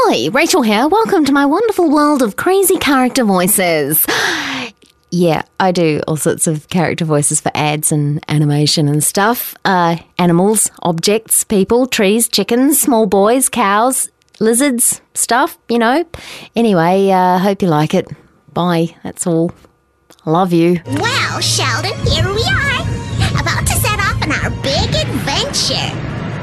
Ahoy! Rachel here. Welcome to my wonderful world of crazy character voices. Yeah, I do all sorts of character voices for ads and animation and stuff. Animals, objects, people, trees, chickens, small boys, cows, lizards, stuff, you know. Anyway, hope you like it. Bye. That's all. I love you. Well, Sheldon, here we are. About to set off on our big adventure.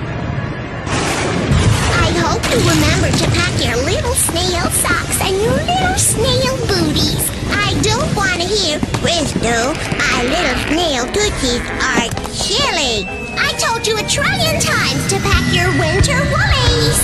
I hope you remember to pack your little snail socks and your little snail booties. I don't want to hear, Presto, my little snail tootsies are chilly. I told you a trillion times to pack your winter woolies.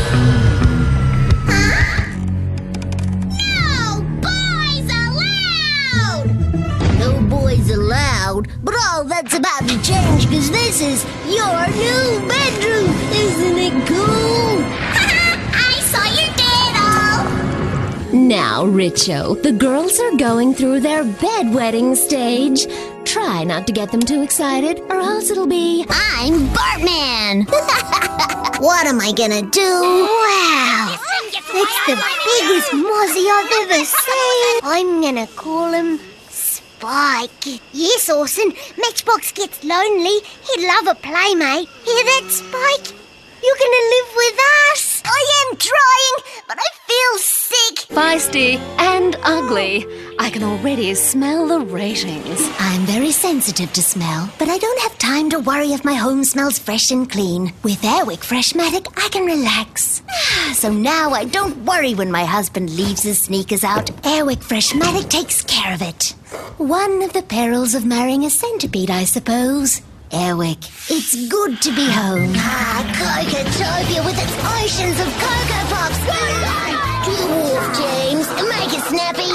Huh? No boys allowed! No boys allowed? But all that's about to change, because this is your new bedroom. Isn't it cool? I saw your diddle. Now, Richo, the girls are going through their bedwetting stage. Try not to get them too excited, or else it'll be... I'm Bartman. What am I gonna do? Wow, it's the biggest mozzie I've ever seen. I'm gonna call him Spike. Yes, Orson, Matchbox gets lonely. He'd love a playmate. Hear that, Spike? You're gonna live with us. I am trying, but I feel sick. feisty and ugly. I can already smell the ratings. I'm very sensitive to smell, but I don't have time to worry if my home smells fresh and clean. With Airwick Freshmatic, I can relax. So now I don't worry when my husband leaves his sneakers out. Airwick Freshmatic takes care of it. One of the perils of marrying a centipede, I suppose. Airwick, it's good to be home. Cocotopia with its oceans of Cocoa Pops. Dwarf, James, make it snappy.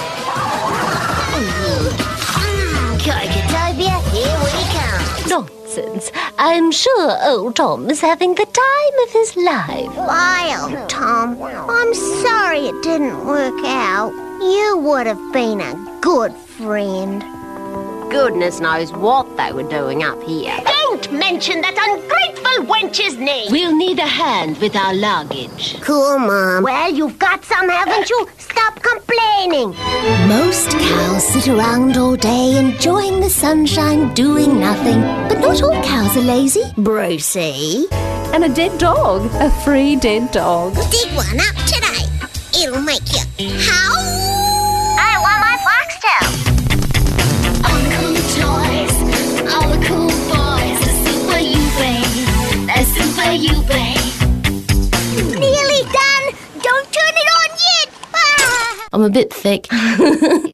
Cocotopia, here we come. Nonsense. I'm sure old Tom is having the time of his life. Lyle, Tom, I'm sorry it didn't work out. You would have been a good friend. Goodness knows what they were doing up here. Don't mention that ungrateful wench's name. We'll need a hand with our luggage. Cool, Mom. Well, you've got some, haven't you? Stop complaining. Most cows sit around all day enjoying the sunshine, doing nothing. But not all cows are lazy, Brucey. And a dead dog. A free dead dog. Dig one up today. It'll make you howl. I want my foxtail. All the cool toys, all the cool boys, they're super you, babe. They're super you, babe. Nearly done. Don't turn it on yet. I'm a bit thick.